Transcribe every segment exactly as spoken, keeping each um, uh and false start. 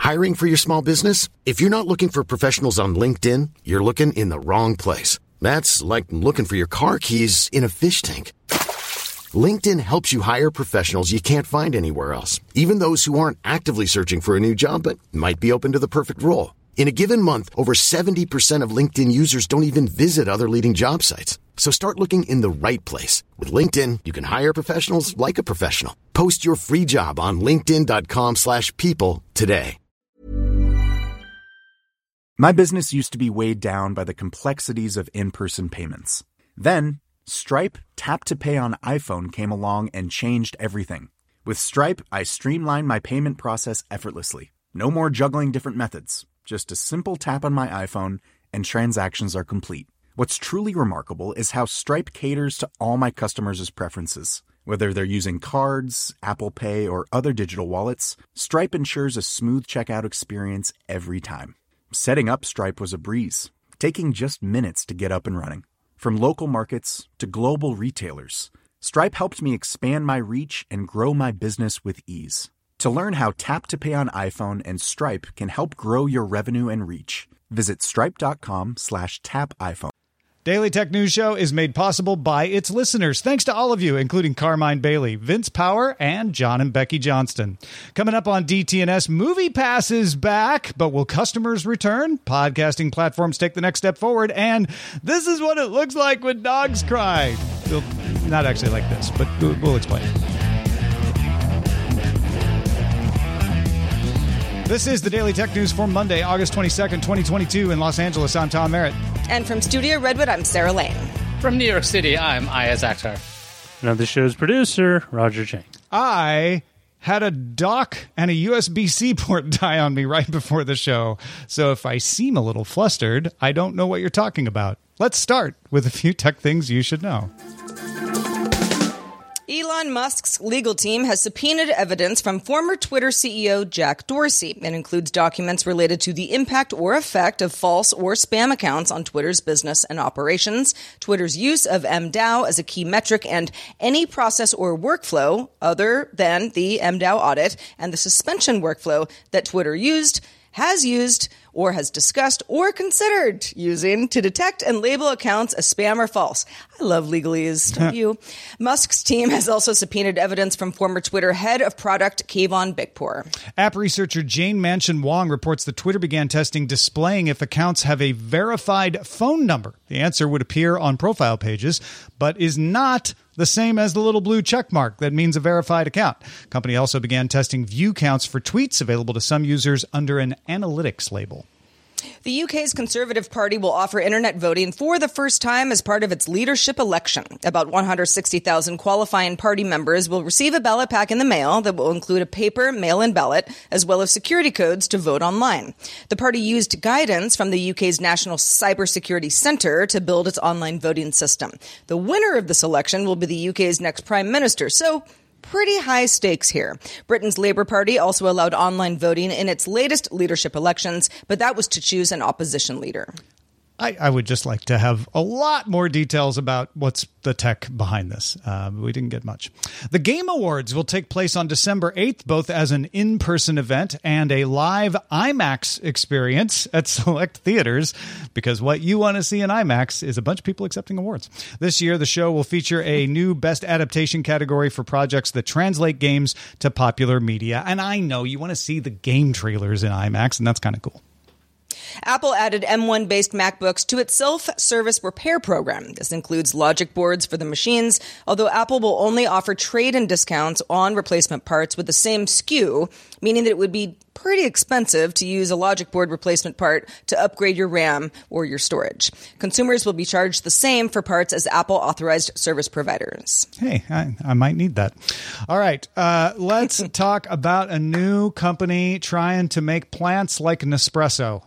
Hiring for your small business? If you're not looking for professionals on LinkedIn, you're looking in the wrong place. That's like looking for your car keys in a fish tank. LinkedIn helps you hire professionals you can't find anywhere else, even those who aren't actively searching for a new job but might be open to the perfect role. In a given month, over seventy percent of LinkedIn users don't even visit other leading job sites. So start looking in the right place. With LinkedIn, you can hire professionals like a professional. Post your free job on linkedin.com slash people today. My business used to be weighed down by the complexities of in-person payments. Then, Stripe Tap to Pay on iPhone came along and changed everything. With Stripe, I streamlined my payment process effortlessly. No more juggling different methods. Just a simple tap on my iPhone, and transactions are complete. What's truly remarkable is how Stripe caters to all my customers' preferences. Whether they're using cards, Apple Pay, or other digital wallets, Stripe ensures a smooth checkout experience every time. Setting up Stripe was a breeze, taking just minutes to get up and running. From local markets to global retailers, Stripe helped me expand my reach and grow my business with ease. To learn how Tap to Pay on iPhone and Stripe can help grow your revenue and reach, visit stripe.com slash tap iPhone. Daily Tech News Show is made possible by its listeners. Thanks to all of you, including Carmine Bailey, Vince Power, and John and Becky Johnston. Coming up on D T N S, Movie Pass is back, but will customers return? Podcasting platforms take the next step forward, and this is what it looks like when dogs cry. Well, not actually like this, but we'll explain. This is the Daily Tech News for Monday, August twenty-second, twenty twenty-two. In Los Angeles, I'm Tom Merritt. And from Studio Redwood, I'm Sarah Lane. From New York City, I'm Ayaz Akhtar. And I'm the show's producer, Roger Chang. I had a dock and a U S B C port die on me right before the show. So if I seem a little flustered, I don't know what you're talking about. Let's start with a few tech things you should know. Elon Musk's legal team has subpoenaed evidence from former Twitter C E O Jack Dorsey. It includes documents related to the impact or effect of false or spam accounts on Twitter's business and operations, Twitter's use of M DAO as a key metric, and any process or workflow other than the M DAO audit and the suspension workflow that Twitter used, has used, or has discussed or considered using to detect and label accounts as spam or false. I love legalese, don't you? Musk's team has also subpoenaed evidence from former Twitter head of product Kayvon Beckpour. App researcher Jane Mansion Wong reports that Twitter began testing displaying if accounts have a verified phone number. The answer would appear on profile pages, but is not the same as the little blue check mark that means a verified account. Company also began testing view counts for tweets available to some users under an analytics label. The U K's Conservative Party will offer internet voting for the first time as part of its leadership election. About one hundred sixty thousand qualifying party members will receive a ballot pack in the mail that will include a paper mail-in ballot, as well as security codes to vote online. The party used guidance from the U K's National Cybersecurity Centre to build its online voting system. The winner of this election will be the U K's next prime minister, so pretty high stakes here. Britain's Labour Party also allowed online voting in its latest leadership elections, but that was to choose an opposition leader. I, I would just like to have a lot more details about what's the tech behind this. Uh, we didn't get much. The Game Awards will take place on December eighth, both as an in-person event and a live IMAX experience at select theaters, because what you want to see in IMAX is a bunch of people accepting awards. This year, the show will feature a new Best Adaptation category for projects that translate games to popular media. And I know you want to see the game trailers in IMAX, and that's kind of cool. Apple added M one-based MacBooks to its self-service repair program. This includes logic boards for the machines, although Apple will only offer trade-in discounts on replacement parts with the same S K U, meaning that it would be pretty expensive to use a logic board replacement part to upgrade your RAM or your storage. Consumers will be charged the same for parts as Apple-authorized service providers. Hey, I, I might need that. All right, uh, let's talk about a new company trying to make plants like Nespresso.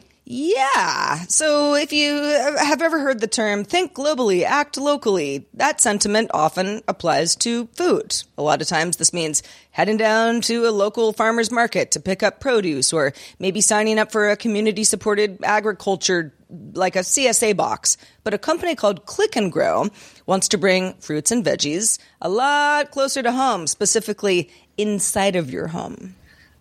Yeah. So if you have ever heard the term think globally, act locally, that sentiment often applies to food. A lot of times this means heading down to a local farmer's market to pick up produce, or maybe signing up for a community-supported agriculture like a C S A box. But a company called Click and Grow wants to bring fruits and veggies a lot closer to home, specifically inside of your home.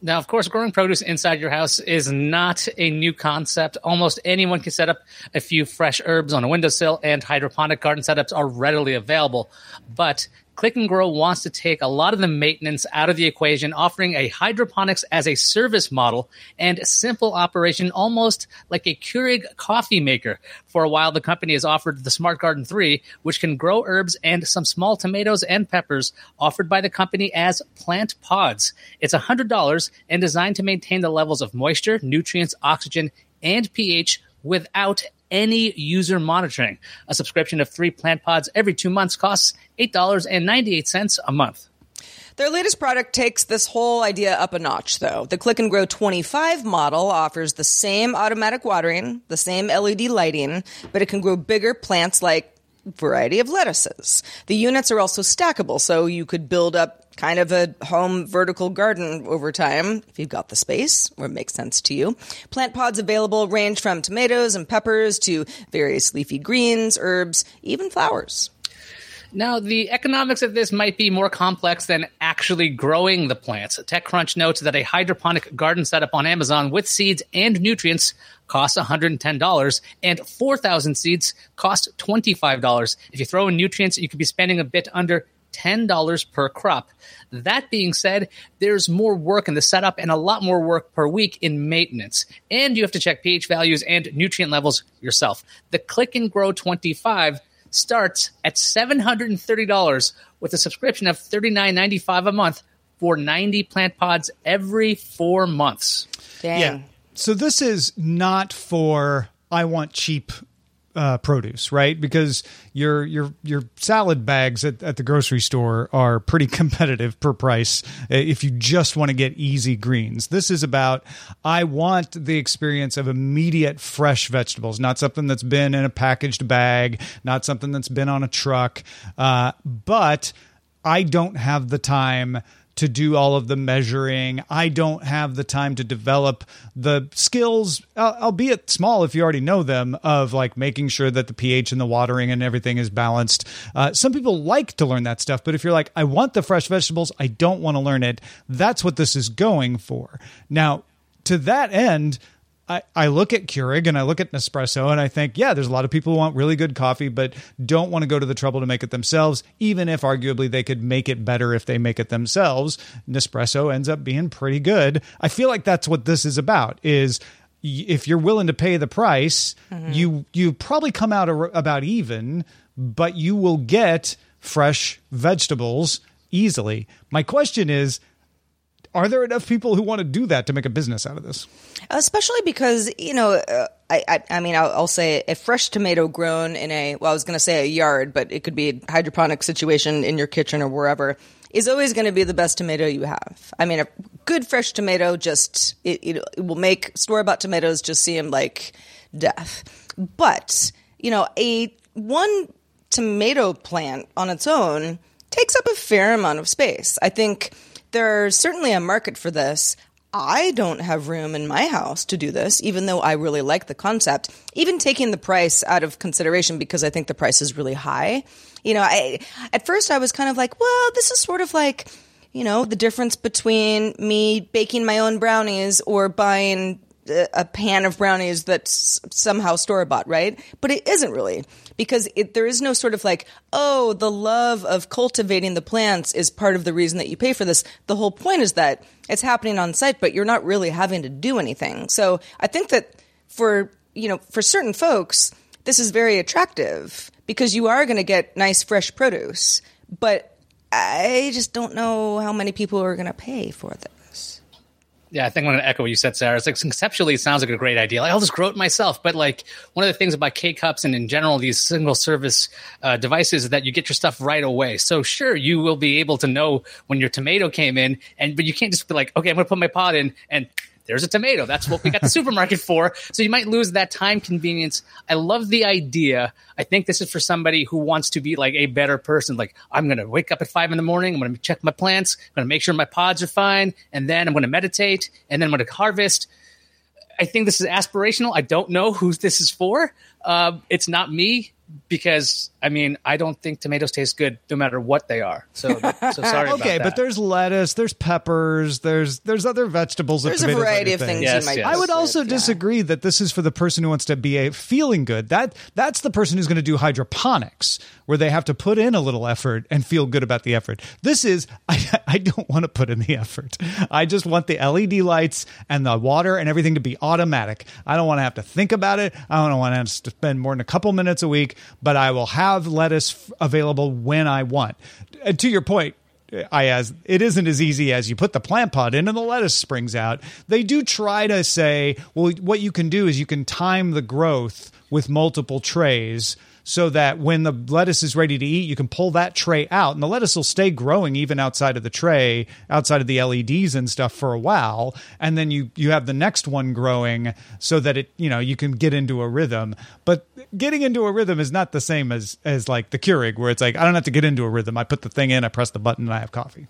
Now, of course, growing produce inside your house is not a new concept. Almost anyone can set up a few fresh herbs on a windowsill, and hydroponic garden setups are readily available. But Click and Grow wants to take a lot of the maintenance out of the equation, offering a hydroponics as a service model and a simple operation, almost like a Keurig coffee maker. For a while, the company has offered the Smart Garden three, which can grow herbs and some small tomatoes and peppers, offered by the company as plant pods. It's one hundred dollars and designed to maintain the levels of moisture, nutrients, oxygen, and pH without any user monitoring. A subscription of three plant pods every two months costs eight dollars and ninety-eight cents a month. Their latest product takes this whole idea up a notch, though. The Click and Grow twenty-five model offers the same automatic watering, the same L E D lighting, but it can grow bigger plants like a variety of lettuces. The units are also stackable, so you could build up kind of a home vertical garden over time if you've got the space or it makes sense to you. Plant pods available range from tomatoes and peppers to various leafy greens, herbs, even flowers. Now, the economics of this might be more complex than actually growing the plants. TechCrunch notes that a hydroponic garden setup on Amazon with seeds and nutrients costs one hundred ten dollars, and four thousand seeds cost twenty-five dollars. If you throw in nutrients, you could be spending a bit under ten dollars per crop. That being said, there's more work in the setup and a lot more work per week in maintenance. And you have to check pH values and nutrient levels yourself. The Click and Grow twenty-five starts at seven hundred thirty dollars with a subscription of thirty-nine ninety-five a month for ninety plant pods every four months. Dang. Yeah. So this is not for I want cheap Uh, produce, right? Because your your your salad bags at, at the grocery store are pretty competitive per price if you just want to get easy greens. This is about, I want the experience of immediate fresh vegetables, not something that's been in a packaged bag, not something that's been on a truck, uh, but I don't have the time to do all of the measuring. I don't have the time to develop the skills, albeit small if you already know them, of like making sure that the pH and the watering and everything is balanced. Uh, some people like to learn that stuff, but if you're like, I want the fresh vegetables, I don't want to learn it, that's what this is going for. Now, to that end, I, I look at Keurig and I look at Nespresso and I think, yeah, there's a lot of people who want really good coffee, but don't want to go to the trouble to make it themselves, even if arguably they could make it better if they make it themselves. Nespresso ends up being pretty good. I feel like that's what this is about, is if you're willing to pay the price, mm-hmm. you you probably come out about even, but you will get fresh vegetables easily. My question is, are there enough people who want to do that to make a business out of this? Especially because, you know, uh, I, I, I mean, I'll, I'll say a fresh tomato grown in a, well, I was going to say a yard, but it could be a hydroponic situation in your kitchen or wherever, is always going to be the best tomato you have. I mean, a good fresh tomato just, it, it, it will make store-bought tomatoes just seem like death. But, you know, a one tomato plant on its own takes up a fair amount of space. I think there's certainly a market for this. I don't have room in my house to do this, even though I really like the concept, even taking the price out of consideration because I think the price is really high. You know, I, at first I was kind of like, well, this is sort of like, you know, the difference between me baking my own brownies or buying a pan of brownies that's somehow store-bought, right? But it isn't really, because it, there is no sort of like, oh, the love of cultivating the plants is part of the reason that you pay for this. The whole point is that it's happening on site, but you're not really having to do anything. So I think that for, you know, for certain folks, this is very attractive because you are going to get nice, fresh produce. But I just don't know how many people are going to pay for this. Yeah, I think I'm going to echo what you said, Sarah. It's like conceptually, it sounds like a great idea. Like, I'll just grow it myself. But like one of the things about K-Cups and in general these single service uh, devices is that you get your stuff right away. So sure, you will be able to know when your tomato came in, and but you can't just be like, okay, I'm going to put my pot in and there's a tomato. That's what we got the supermarket for. So you might lose that time convenience. I love the idea. I think this is for somebody who wants to be like a better person. Like, I'm going to wake up at five in the morning. I'm going to check my plants. I'm going to make sure my pods are fine. And then I'm going to meditate. And then I'm going to harvest. I think this is aspirational. I don't know who this is for. Uh, it's not me. because I mean, I don't think tomatoes taste good no matter what they are. So, so sorry. Okay, about that. but there's lettuce, there's peppers, there's there's other vegetables. There's that a tomatoes variety are of things. things Yes, you might. yes. I would use also with, yeah. disagree that this is for the person who wants to be a feeling good. That that's the person who's going to do hydroponics, where they have to put in a little effort and feel good about the effort. This is I, I don't want to put in the effort. I just want the L E D lights and the water and everything to be automatic. I don't want to have to think about it. I don't want to have to spend more than a couple minutes a week, but I will have lettuce f- available when I want. And to your point, I as it isn't as easy as you put the plant pot in and the lettuce springs out. They do try to say, well, what you can do is you can time the growth with multiple trays, so that when the lettuce is ready to eat, you can pull that tray out, and the lettuce will stay growing even outside of the tray, outside of the L E Ds and stuff for a while. And then you, you have the next one growing so that it, you know, you can get into a rhythm. But getting into a rhythm is not the same as, as like the Keurig, where it's like, I don't have to get into a rhythm. I put the thing in, I press the button, and I have coffee.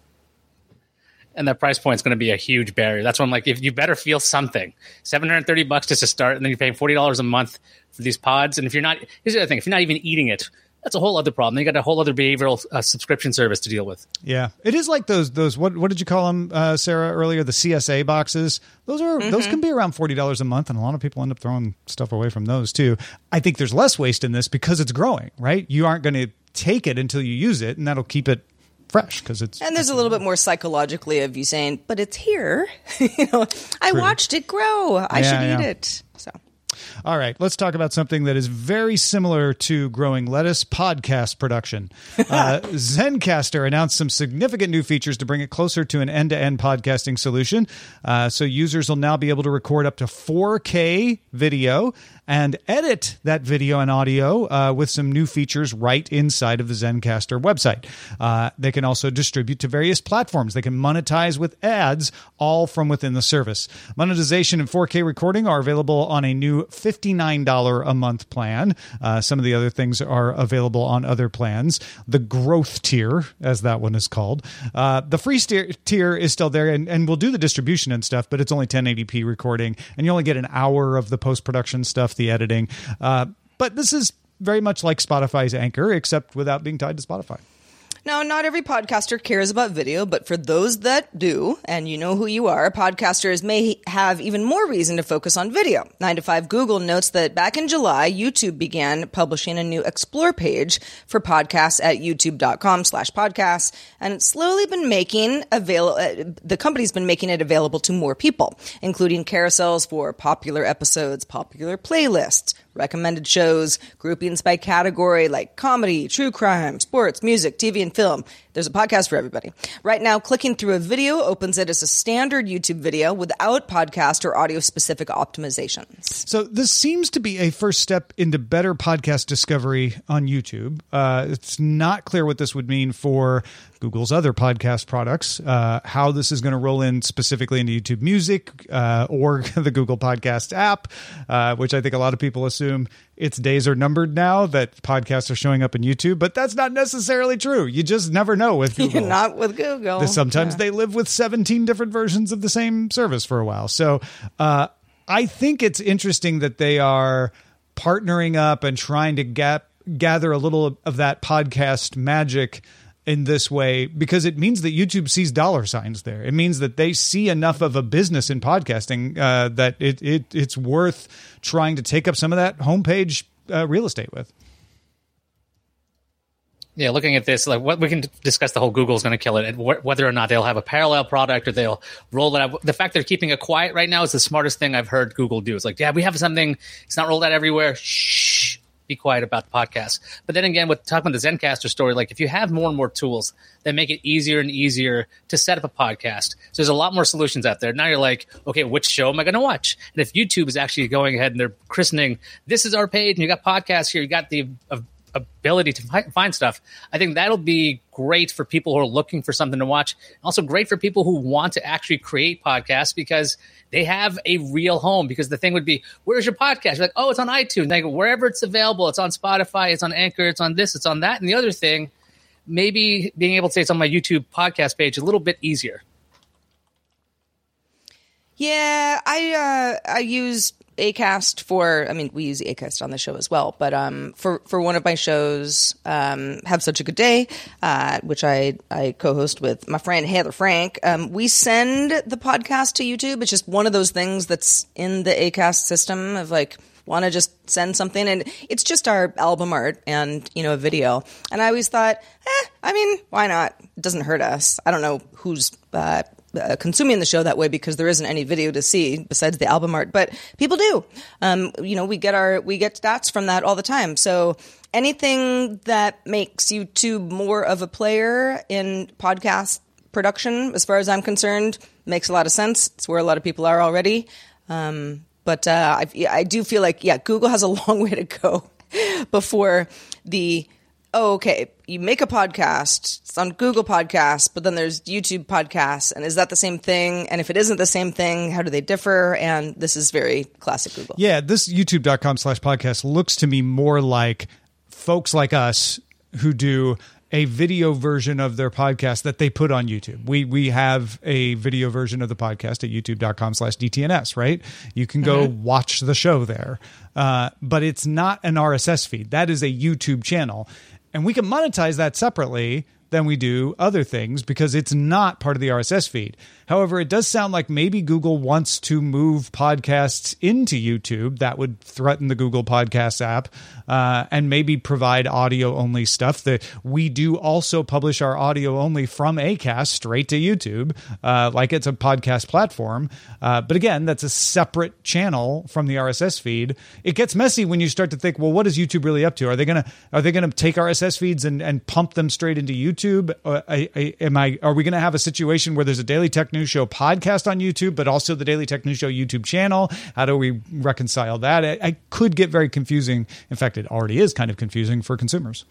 And that price point is going to be a huge barrier. That's when I'm like, if you better feel something, seven hundred thirty bucks just to start, and then you're paying forty dollars a month for these pods. And if you're not, here's the other thing, if you're not even eating it, that's a whole other problem. Then you got a whole other behavioral uh, subscription service to deal with. Yeah, it is like those those what what did you call them, uh, Sarah, earlier? The C S A boxes. Those are mm-hmm. those can be around forty dollars a month, and a lot of people end up throwing stuff away from those too. I think there's less waste in this because it's growing, right? You aren't going to take it until you use it, and that'll keep it fresh because it's. And there's a little bit more psychologically of you saying, "But it's here." you know, I True. watched it grow. I Yeah, should yeah. eat it. So. All right, let's talk about something that is very similar to growing lettuce: podcast production. Uh, Zencastr announced some significant new features to bring it closer to an end-to-end podcasting solution. Uh, so users will now be able to record up to four K video and edit that video and audio uh, with some new features right inside of the Zencastr website. Uh, they can also distribute to various platforms. They can monetize with ads, all from within the service. Monetization and four K recording are available on a new fifty-nine dollars a month plan. Uh, some of the other things are available on other plans. The growth tier, as that one is called. Uh, the free steer, tier is still there, and, and will do the distribution and stuff, but it's only ten eighty p recording, and you only get an hour of the post-production stuff, the editing. Uh, but this is very much like Spotify's Anchor, except without being tied to Spotify. Now, not every podcaster cares about video, but for those that do, and you know who you are, podcasters may have even more reason to focus on video. nine to five Google notes that back in July, YouTube began publishing a new Explore page for podcasts at youtube.com slash podcasts, and it's slowly been making avail- uh, the company's been making it available to more people, including carousels for popular episodes, popular playlists, recommended shows, groupings by category like comedy, true crime, sports, music, T V, and film. There's a podcast for everybody. Right now, clicking through a video opens it as a standard YouTube video without podcast or audio-specific optimizations. So this seems to be a first step into better podcast discovery on YouTube. Uh, it's not clear what this would mean for Google's other podcast products, uh, how this is going to roll in specifically into YouTube Music uh, or the Google Podcast app, uh, which I think a lot of people assume its days are numbered now that podcasts are showing up in YouTube, but that's not necessarily true. You just never know with Google. Not with Google. Sometimes Yeah. they live with seventeen different versions of the same service for a while. So uh, I think it's interesting that they are partnering up and trying to get, gather a little of that podcast magic in this way, because it means that YouTube sees dollar signs there. It means that they see enough of a business in podcasting uh, that it, it it's worth trying to take up some of that homepage uh, real estate with. Yeah, looking at this, like what we can discuss the whole Google's going to kill it, and wh- whether or not they'll have a parallel product or they'll roll it out. The fact they're keeping it quiet right now is the smartest thing I've heard Google do. It's like, yeah, we have something. It's not rolled out everywhere. Shh. Be quiet about the podcast. But then again, with talking about the Zencastr story, like if you have more and more tools that make it easier and easier to set up a podcast, so there's a lot more solutions out there. Now you're like, okay, which show am I going to watch? And if YouTube is actually going ahead and they're christening, this is our page, and you got podcasts here, you got the uh, ability to fi- find stuff. I think that'll be great for people who are looking for something to watch. Also great for people who want to actually create podcasts because they have a real home. Because the thing would be, where's your podcast? You're like, oh, it's on iTunes. They go, wherever it's available, it's on Spotify, it's on Anchor, it's on this, it's on that. And the other thing, maybe being able to say it's on my YouTube podcast page a little bit easier. Yeah, I uh, I use Acast for, I mean, we use Acast on the show as well, but um, for, for one of my shows, um, Have Such a Good Day, uh, which I, I co-host with my friend Heather Frank, um, we send the podcast to YouTube. It's just one of those things that's in the Acast system of like, want to just send something, and it's just our album art and, you know, a video. And I always thought, eh, I mean, why not? It doesn't hurt us. I don't know who's uh, uh, consuming the show that way because there isn't any video to see besides the album art, but people do. Um, you know, we get our we get stats from that all the time. So anything that makes YouTube more of a player in podcast production, as far as I'm concerned, makes a lot of sense. It's where a lot of people are already. Um, But uh, I, I do feel like, yeah, Google has a long way to go before the, oh, okay, you make a podcast, it's on Google Podcasts, but then there's YouTube Podcasts, and is that the same thing? And if it isn't the same thing, how do they differ? And this is very classic Google. Yeah, this youtube.com slash podcast looks to me more like folks like us who do a video version of their podcast that they put on YouTube. We we have a video version of the podcast at youtube.com slash DTNS, right? You can go mm-hmm. watch the show there. Uh, but it's not an R S S feed. That is a YouTube channel. And we can monetize that separately than we do other things because it's not part of the R S S feed. However, it does sound like maybe Google wants to move podcasts into YouTube. That would threaten the Google Podcasts app uh, and maybe provide audio-only stuff. That we do also publish our audio-only from Acast straight to YouTube, uh, like it's a podcast platform. Uh, but again, that's a separate channel from the R S S feed. It gets messy when you start to think, well, what is YouTube really up to? Are they gonna are they gonna take R S S feeds and, and pump them straight into YouTube? Uh, I, I, am I? Are we gonna have a situation where there's a Daily Tech News Show podcast on YouTube, but also the Daily Tech News Show YouTube channel? How do we reconcile that? I, I could get very confusing. In fact, it already is kind of confusing for consumers.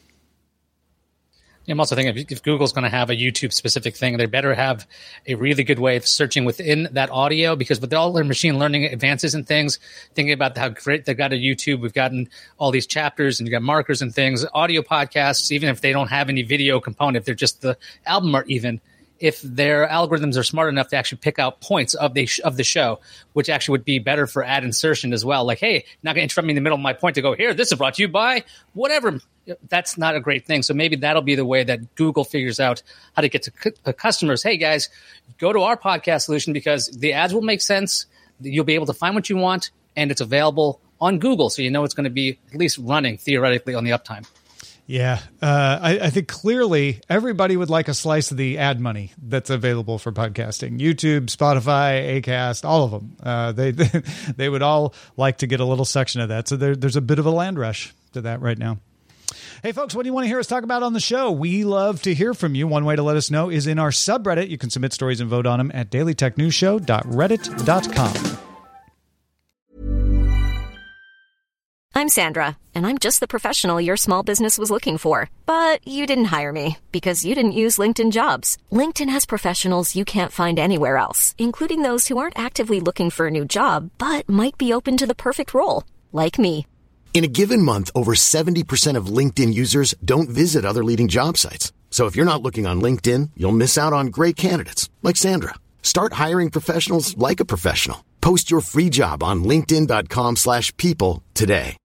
I'm also thinking if, if Google's going to have a YouTube specific thing, they better have a really good way of searching within that audio, because with all their machine learning advances and things, thinking about how great they've got a YouTube, we've gotten all these chapters and you got markers and things, audio podcasts, even if they don't have any video component, if they're just the album art even, if their algorithms are smart enough to actually pick out points of the sh- of the show, which actually would be better for ad insertion as well. Like, hey, not going to interrupt me in the middle of my point to go, here, this is brought to you by whatever. That's not a great thing. So maybe that'll be the way that Google figures out how to get to c- customers. Hey, guys, go to our podcast solution because the ads will make sense. You'll be able to find what you want, and it's available on Google. So you know it's going to be at least running theoretically on the uptime. Yeah, uh, I, I think clearly everybody would like a slice of the ad money that's available for podcasting. YouTube, Spotify, Acast, all of them. Uh, they, they they would all like to get a little section of that. So there, there's a bit of a land rush to that right now. Hey, folks, what do you want to hear us talk about on the show? We love to hear from you. One way to let us know is in our subreddit. You can submit stories and vote on them at daily tech news show dot reddit dot com. I'm Sandra, and I'm just the professional your small business was looking for. But you didn't hire me because you didn't use LinkedIn Jobs. LinkedIn has professionals you can't find anywhere else, including those who aren't actively looking for a new job, but might be open to the perfect role, like me. In a given month, over seventy percent of LinkedIn users don't visit other leading job sites. So if you're not looking on LinkedIn, you'll miss out on great candidates like Sandra. Start hiring professionals like a professional. Post your free job on linkedin dot com slash people today.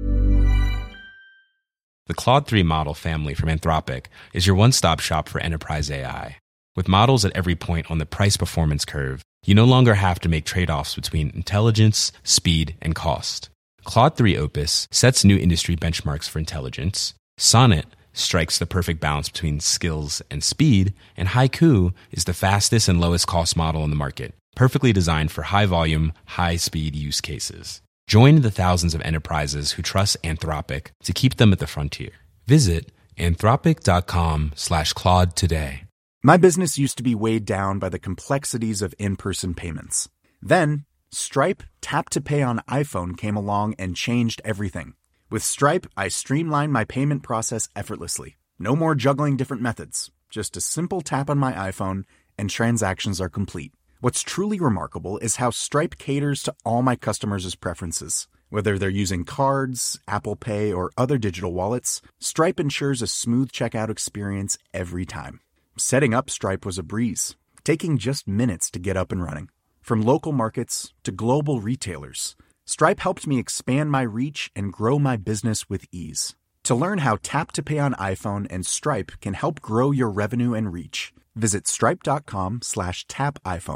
The Claude three model family from Anthropic is your one-stop shop for enterprise A I. With models at every point on the price-performance curve, you no longer have to make trade-offs between intelligence, speed, and cost. Claude three Opus sets new industry benchmarks for intelligence, Sonnet strikes the perfect balance between skills and speed, and Haiku is the fastest and lowest cost model in the market, perfectly designed for high-volume, high-speed use cases. Join the thousands of enterprises who trust Anthropic to keep them at the frontier. Visit anthropic.com slash Claude today. My business used to be weighed down by the complexities of in-person payments. Then, Stripe Tap to Pay on iPhone came along and changed everything. With Stripe, I streamlined my payment process effortlessly. No more juggling different methods. Just a simple tap on my iPhone and transactions are complete. What's truly remarkable is how Stripe caters to all my customers' preferences. Whether they're using cards, Apple Pay, or other digital wallets, Stripe ensures a smooth checkout experience every time. Setting up Stripe was a breeze, taking just minutes to get up and running. From local markets to global retailers, Stripe helped me expand my reach and grow my business with ease. To learn how Tap to Pay on iPhone and Stripe can help grow your revenue and reach, visit stripe.com slash tap iPhone.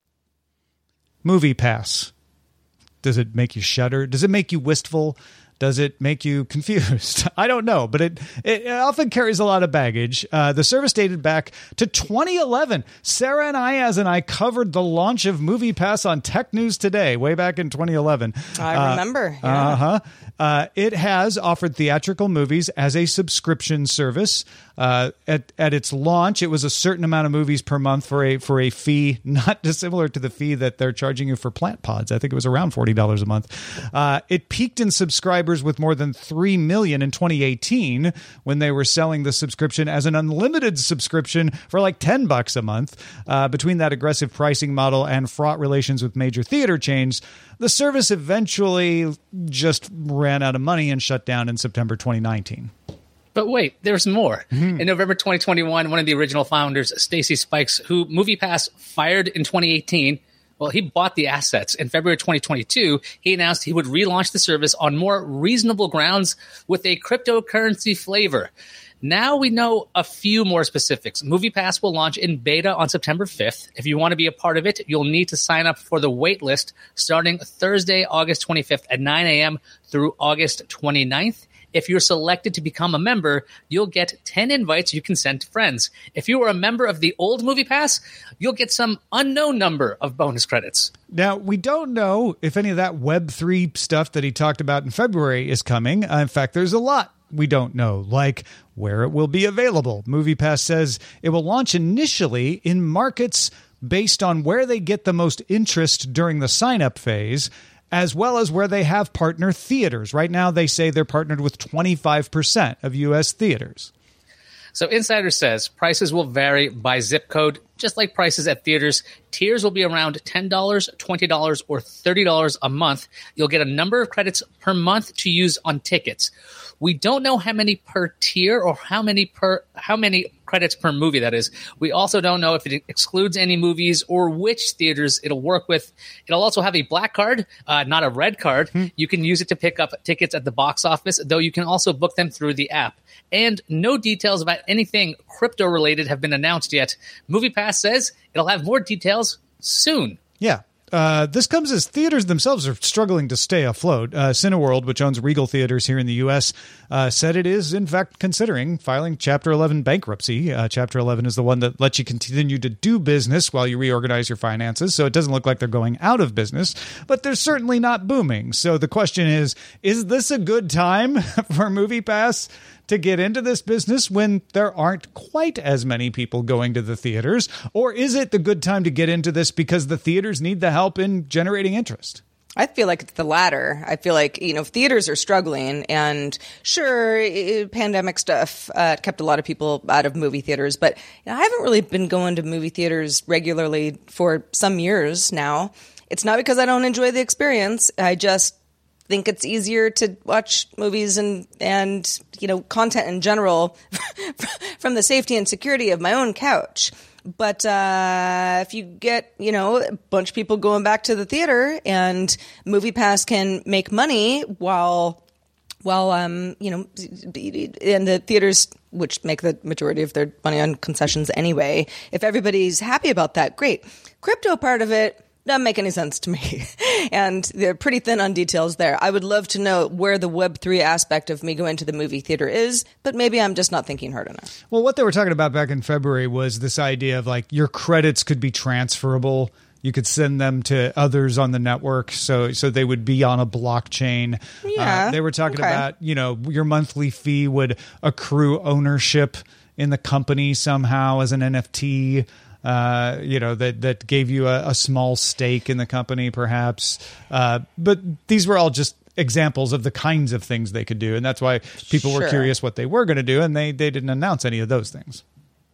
Movie Pass. Does it make you shudder? Does it make you wistful? Does it make you confused? I don't know, but it, it often carries a lot of baggage. Uh, the service dated back to twenty eleven. Sarah and Ayaz and I covered the launch of Movie Pass on Tech News Today, way back in twenty eleven. I remember. Uh, yeah. Uh-huh. Uh, it has offered theatrical movies as a subscription service. Uh, at at its launch, it was a certain amount of movies per month for a for a fee not dissimilar to the fee that they're charging you for Plant Pods. I think it was around forty dollars a month. Uh, it peaked in subscribers with more than three million in twenty eighteen when they were selling the subscription as an unlimited subscription for like ten bucks a month. Uh, between that aggressive pricing model and fraught relations with major theater chains, the service eventually just ran out of money and shut down in September twenty nineteen. But wait, there's more. Mm-hmm. In November twenty twenty-one, one of the original founders, Stacy Spikes, who MoviePass fired in twenty eighteen, well, he bought the assets. In February twenty twenty-two, he announced he would relaunch the service on more reasonable grounds with a cryptocurrency flavor. Now we know a few more specifics. MoviePass will launch in beta on September fifth. If you want to be a part of it, you'll need to sign up for the wait list starting Thursday, August twenty-fifth at nine a.m. through August twenty-ninth. If you're selected to become a member, you'll get ten invites you can send to friends. If you are a member of the old MoviePass, you'll get some unknown number of bonus credits. Now, we don't know if any of that Web three stuff that he talked about in February is coming. Uh, in fact, there's a lot we don't know, like where it will be available. MoviePass says it will launch initially in markets based on where they get the most interest during the sign-up phase, as well as where they have partner theaters. Right now, they say they're partnered with twenty-five percent of U S theaters. So Insider says prices will vary by zip code, just like prices at theaters. Tiers will be around ten dollars, twenty dollars, or thirty dollars a month. You'll get a number of credits per month to use on tickets. We don't know how many per tier or how many per how many credits per movie that is. We also don't know if it excludes any movies or which theaters it'll work with. It'll also have a black card, uh, not a red card. Hmm. You can use it to pick up tickets at the box office, though you can also book them through the app. And no details about anything crypto-related have been announced yet. MoviePass says it'll have more details soon. Yeah. Uh, this comes as theaters themselves are struggling to stay afloat. Uh, Cineworld, which owns Regal Theaters here in the U S, uh, said it is, in fact, considering filing Chapter eleven bankruptcy. Uh, Chapter eleven is the one that lets you continue to do business while you reorganize your finances, so it doesn't look like they're going out of business, but they're certainly not booming. So the question is, is this a good time for MoviePass to get into this business when there aren't quite as many people going to the theaters? Or is it the good time to get into this because the theaters need the help in generating interest? I feel like it's the latter. I feel like, you know, theaters are struggling, and sure, it, pandemic stuff uh, kept a lot of people out of movie theaters, but you know, I haven't really been going to movie theaters regularly for some years now. It's not because I don't enjoy the experience. I just think it's easier to watch movies and, and you know, content in general from the safety and security of my own couch. But uh, if you get, you know, a bunch of people going back to the theater, and MoviePass can make money while, while um, you know, and the theaters, which make the majority of their money on concessions anyway, if everybody's happy about that, great. Crypto part of it doesn't make any sense to me. And they're pretty thin on details there. I would love to know where the Web three aspect of me going to the movie theater is, but maybe I'm just not thinking hard enough. Well, what they were talking about back in February was this idea of like your credits could be transferable. You could send them to others on the network, so so they would be on a blockchain. Yeah, uh, they were talking okay. about, you know, your monthly fee would accrue ownership in the company somehow as an N F T. Uh, you know, that, that gave you a, a small stake in the company, perhaps. Uh, but these were all just examples of the kinds of things they could do. And that's why people Sure. were curious what they were going to do. And they, they didn't announce any of those things.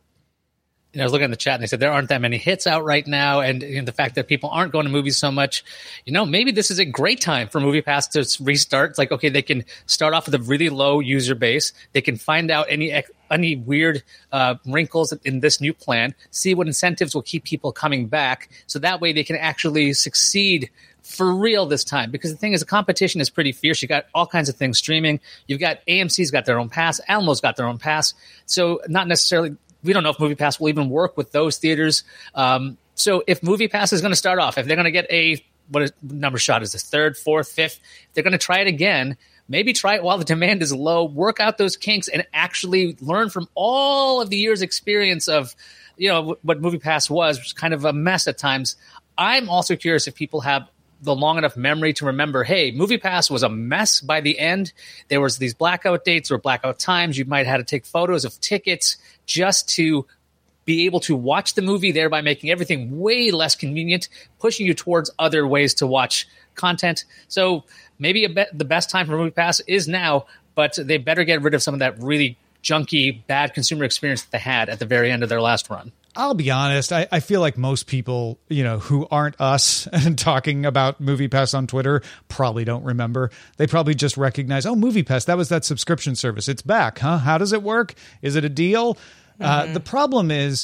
You know, I was looking at the chat and they said there aren't that many hits out right now. And you know, the fact that people aren't going to movies so much, you know, maybe this is a great time for MoviePass to restart. It's like, okay, they can start off with a really low user base. They can find out any any weird uh, wrinkles in this new plan, see what incentives will keep people coming back. So that way they can actually succeed for real this time, because the thing is, the competition is pretty fierce. You got all kinds of things streaming. You've got A M C's got their own pass. Alamo's got their own pass. So not necessarily, we don't know if MoviePass will even work with those theaters. Um, so if MoviePass is going to start off, if they're going to get a, what is, number shot is this, third, fourth, fifth, if they're going to try it again, maybe try it while the demand is low, work out those kinks, and actually learn from all of the years' experience of, you know, what MoviePass was, which was kind of a mess at times. I'm also curious if people have the long enough memory to remember, hey, MoviePass was a mess by the end. There was these blackout dates or blackout times. You might have had to take photos of tickets just to be able to watch the movie, thereby making everything way less convenient, pushing you towards other ways to watch content. So maybe a be- the best time for MoviePass is now, but they better get rid of some of that really junky, bad consumer experience that they had at the very end of their last run. I'll be honest. I, I feel like most people, you know, who aren't us and talking about MoviePass on Twitter probably don't remember. They probably just recognize, oh, MoviePass, that was that subscription service. It's back, huh? How does it work? Is it a deal? Mm-hmm. Uh, the problem is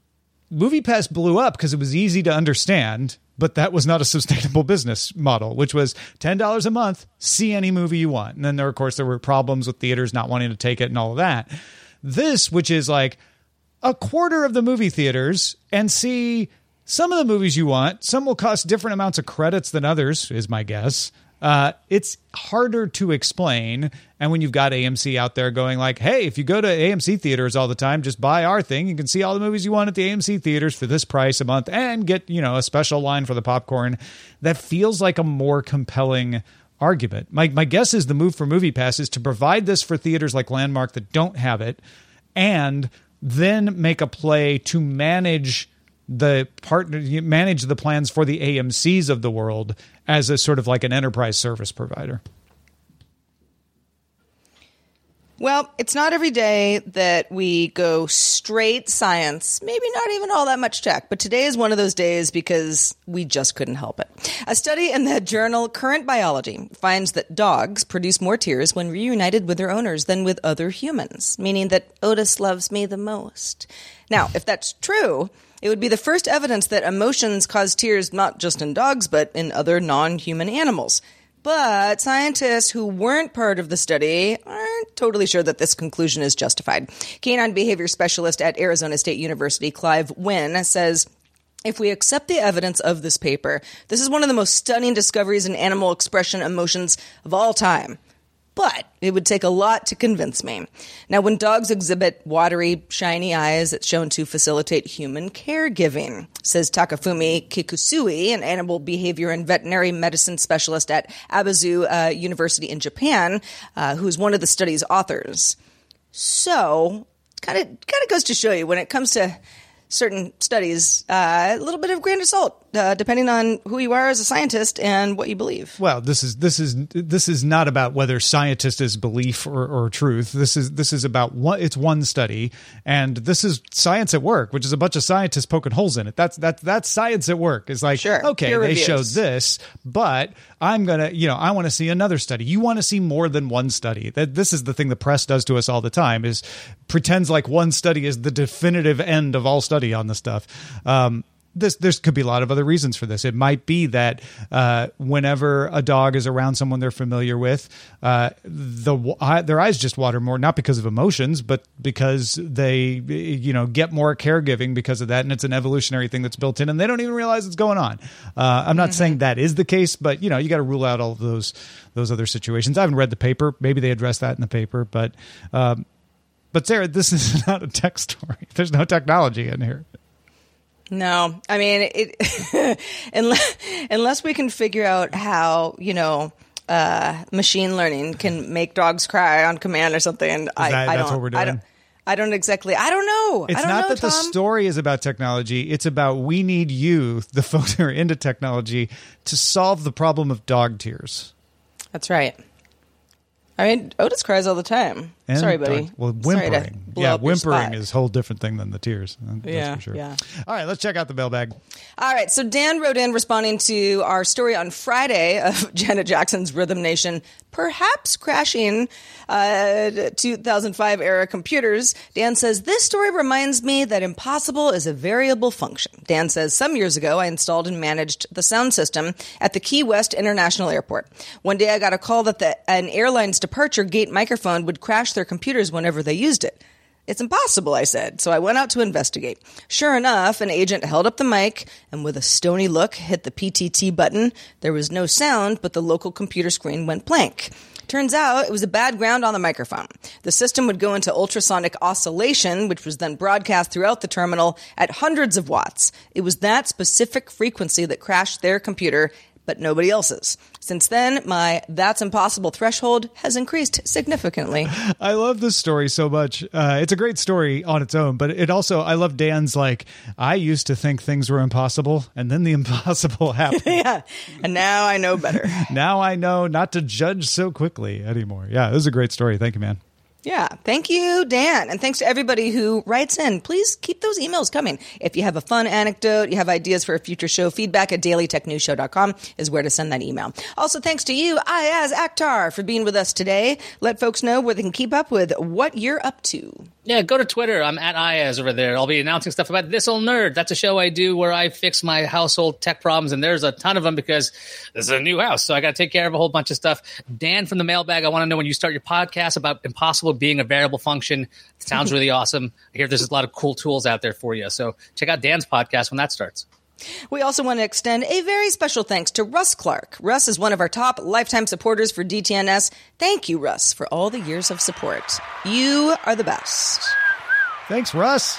MoviePass blew up because it was easy to understand, but that was not a sustainable business model, which was ten dollars a month, see any movie you want. And then there, of course, there were problems with theaters not wanting to take it and all of that. This, which is like a quarter of the movie theaters and see some of the movies you want. Some will cost different amounts of credits than others, is my guess. Uh, it's harder to explain. And when you've got A M C out there going like, hey, if you go to A M C theaters all the time, just buy our thing. You can see all the movies you want at the A M C theaters for this price a month and get, you know, a special line for the popcorn. That feels like a more compelling argument. My, my guess is the move for MoviePass is to provide this for theaters like Landmark that don't have it, and then make a play to manage the partner, manage the plans for the A M Cs of the world as a sort of like an enterprise service provider. Well, it's not every day that we go straight science, maybe not even all that much tech, but today is one of those days because we just couldn't help it. A study in the journal Current Biology finds that dogs produce more tears when reunited with their owners than with other humans, meaning that Otis loves me the most. Now, if that's true, it would be the first evidence that emotions cause tears not just in dogs, but in other non-human animals. But scientists who weren't part of the study aren't totally sure that this conclusion is justified. Canine behavior specialist at Arizona State University, Clive Wynn, says, if we accept the evidence of this paper, this is one of the most stunning discoveries in animal expression emotions of all time. But it would take a lot to convince me. Now, when dogs exhibit watery, shiny eyes, it's shown to facilitate human caregiving, says Takafumi Kikusui, an animal behavior and veterinary medicine specialist at Abazu uh, University in Japan, uh, who is one of the study's authors. So, kind of kind of goes to show you when it comes to certain studies, uh, a little bit of grain of salt, uh, depending on who you are as a scientist and what you believe. Well, this is this is this is not about whether scientist is belief or, or truth. This is this is about one. It's one study, and this is science at work, which is a bunch of scientists poking holes in it. That's that's that's science at work. It's like, sure, okay, peer they reviews. showed this, but I'm gonna, you know, I want to see another study. You want to see more than one study. That this is the thing the press does to us all the time, is pretends like one study is the definitive end of all study on the stuff. Um, this, there could be a lot of other reasons for this. It might be that uh, whenever a dog is around someone they're familiar with, uh, the uh, their eyes just water more, not because of emotions, but because they, you know, get more caregiving because of that, and it's an evolutionary thing that's built in, and they don't even realize it's going on. Uh, I'm not mm-hmm. saying that is the case, but you know, you got to rule out all of those those other situations. I haven't read the paper. Maybe they address that in the paper, but. Um, But Sarah, this is not a tech story. There's no technology in here. No, I mean, it, unless, unless we can figure out how, you know, uh, machine learning can make dogs cry on command or something. That, I, I that's don't, what we're doing. I don't, I don't exactly. I don't know. It's I don't not know, that Tom. the story is about technology. It's about we need you, the folks who are into technology, to solve the problem of dog tears. That's right. I mean, Otis cries all the time. And Sorry, buddy. Dog, well, Sorry to whimpering. blow Yeah, up your whimpering spot. is a whole different thing than the tears. That's Yeah, for sure. yeah. All right, let's check out the mailbag. All right, so Dan wrote in responding to our story on Friday of Janet Jackson's Rhythm Nation perhaps crashing uh, two thousand five era computers. Dan says, this story reminds me that impossible is a variable function. Dan says, some years ago, I installed and managed the sound system at the Key West International Airport. One day I got a call that the, an airline's departure gate microphone would crash their computers whenever they used it. It's impossible, I said, so I went out to investigate. Sure enough, an agent held up the mic and with a stony look hit the P T T button. There was no sound, but the local computer screen went blank. Turns out it was a bad ground on the microphone. The system would go into ultrasonic oscillation, which was then broadcast throughout the terminal at hundreds of watts. It was that specific frequency that crashed their computer, but nobody else's. Since then, my that's impossible threshold has increased significantly. I love this story so much. Uh, it's a great story on its own, but it also, I love Dan's like, I used to think things were impossible, and then the impossible happened. Yeah, and now I know better. Now I know not to judge so quickly anymore. Yeah, this is a great story. Thank you, man. Yeah. Thank you, Dan. And thanks to everybody who writes in. Please keep those emails coming. If you have a fun anecdote, you have ideas for a future show, feedback at daily tech news show dot com is where to send that email. Also, thanks to you, Ayaz Akhtar, for being with us today. Let folks know where they can keep up with what you're up to. Yeah, go to Twitter. I'm at Ayaz over there. I'll be announcing stuff about This Old Nerd. That's a show I do where I fix my household tech problems, and there's a ton of them because this is a new house, so I got to take care of a whole bunch of stuff. Dan from the mailbag, I want to know when you start your podcast about impossible being a variable function. It sounds really awesome. I hear there's a lot of cool tools out there for you, so check out Dan's podcast when that starts. We also want to extend a very special thanks to Russ Clark. Russ is one of our top lifetime supporters for D T N S. Thank you, Russ, for all the years of support. You are the best. Thanks, Russ.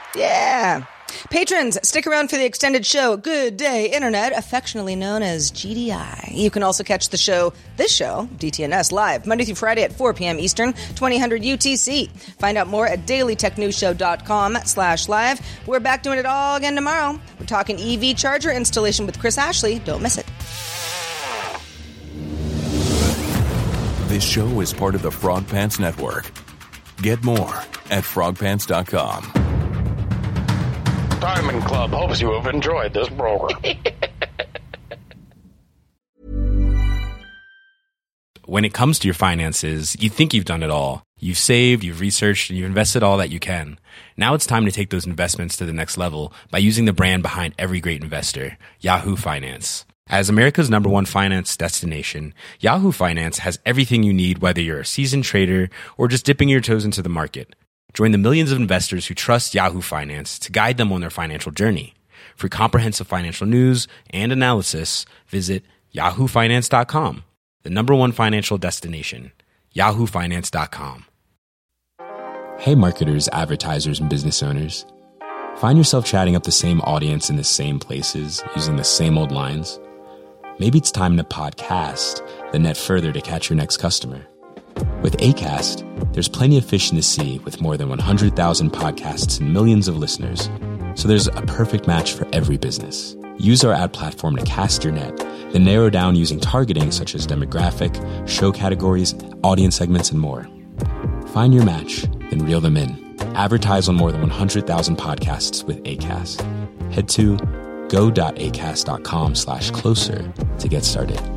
Yeah. Patrons, stick around for the extended show, Good Day Internet, affectionately known as G D I. You can also catch the show, this show, D T N S, live Monday through Friday at four p.m. Eastern, twenty hundred U T C. Find out more at daily tech news show dot com slash live. We're back doing it all again tomorrow. We're talking E V charger installation with Chris Ashley. Don't miss it. This show is part of the Frog Pants Network. Get more at frog pants dot com. Diamond Club hopes you have enjoyed this program. When it comes to your finances, you think you've done it all. You've saved, you've researched, and you've invested all that you can. Now it's time to take those investments to the next level by using the brand behind every great investor, Yahoo Finance. As America's number one finance destination, Yahoo Finance has everything you need, whether you're a seasoned trader or just dipping your toes into the market. Join the millions of investors who trust Yahoo Finance to guide them on their financial journey. For comprehensive financial news and analysis, visit yahoo finance dot com, the number one financial destination, yahoo finance dot com. Hey marketers, advertisers, and business owners. Find yourself chatting up the same audience in the same places, using the same old lines? Maybe it's time to podcast the net further to catch your next customer. With Acast, there's plenty of fish in the sea with more than one hundred thousand podcasts and millions of listeners. So there's a perfect match for every business. Use our ad platform to cast your net, then narrow down using targeting such as demographic, show categories, audience segments, and more. Find your match, then reel them in. Advertise on more than one hundred thousand podcasts with Acast. Head to go dot acast dot com slash closer to get started.